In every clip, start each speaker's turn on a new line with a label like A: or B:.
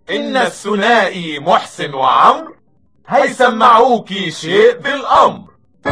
A: إن الثنائي محسن وعمرو هيسمعوكي شيء بالأمر.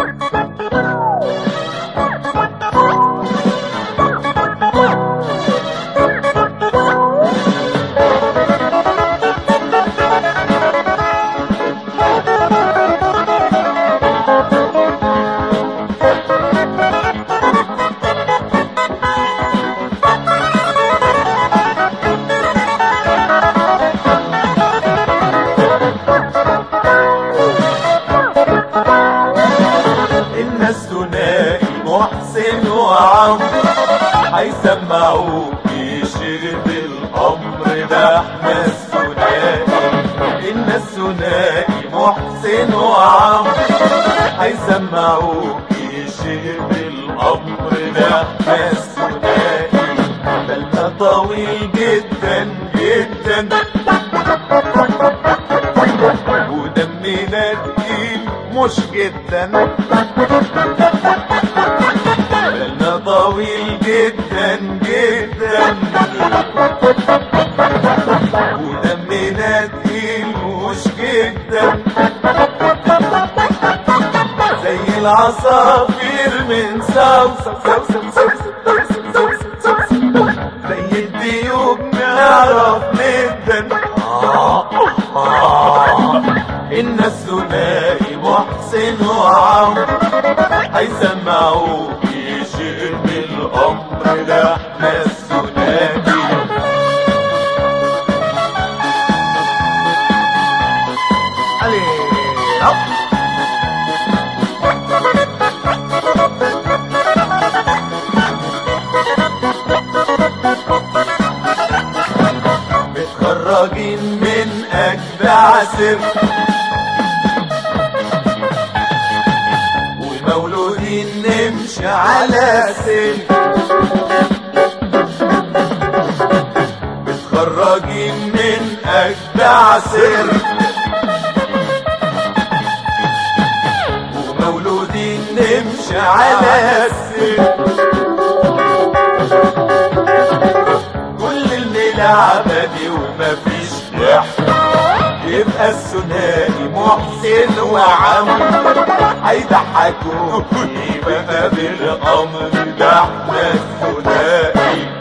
A: الثنائي محسن وعمرو هيسمعوكي شيء بالأمر. ده احنا الثنائي. إن الثنائي محسن وعمرو هيسمعوكي شيء بالأمر. ده احنا الثنائي. بالنا طويل جدا جدا ودمنا تقيل مش جدا. بالنا طويل جدا جدا ودمنا تقيل مش جدا. زي العصافير من زي الديوب نعرف ندن. إن الثنائي محسن وعمرو هيسمعوكي شيء بالأمر. ده احنا الثنائي. متخرجين من أجدع سر ومولودين نمشي على سن. متخرجين من أجدع سر ومولودين نمشي على سن. كل الملعبة دي ومفيش ضحك. يبقى الثنائي محسن وعمرو هيضحكوكي بقى بالأمر. ده احنا الثنائي.